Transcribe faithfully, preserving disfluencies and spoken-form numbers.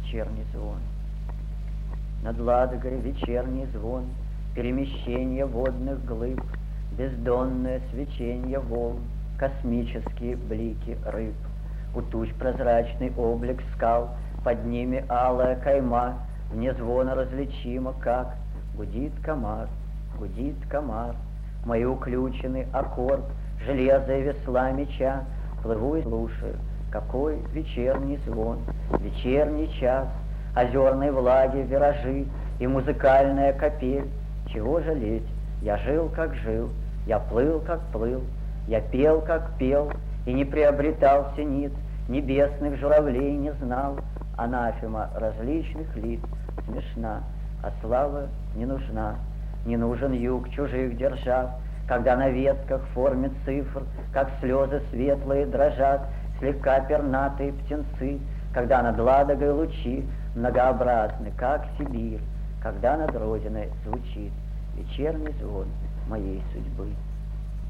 вечерний звон. Над Ладогой вечерний звон, перемещение водных глыб, бездонное свечение волн, космические блики рыб. У туч прозрачный облик скал, под ними алая кайма, вне звона различимо, как гудит комар, гудит комар. Мои уключенный аккорд, железо и весла меча, плыву и слушаю, какой вечерний звон, вечерний час, озерной влаги виражи и музыкальная капель. Чего жалеть? Я жил, как жил, я плыл, как плыл, я пел, как пел, и не приобретал синиц, небесных журавлей не знал. Анафема различных лиц смешна, а слава не нужна. Не нужен юг чужих держав, когда на ветках в форме цифр, как слезы светлые дрожат, слегка пернатые птенцы, когда над Ладогой лучи многообразны, как Сибирь, когда над Родиной звучит вечерний звон моей судьбы.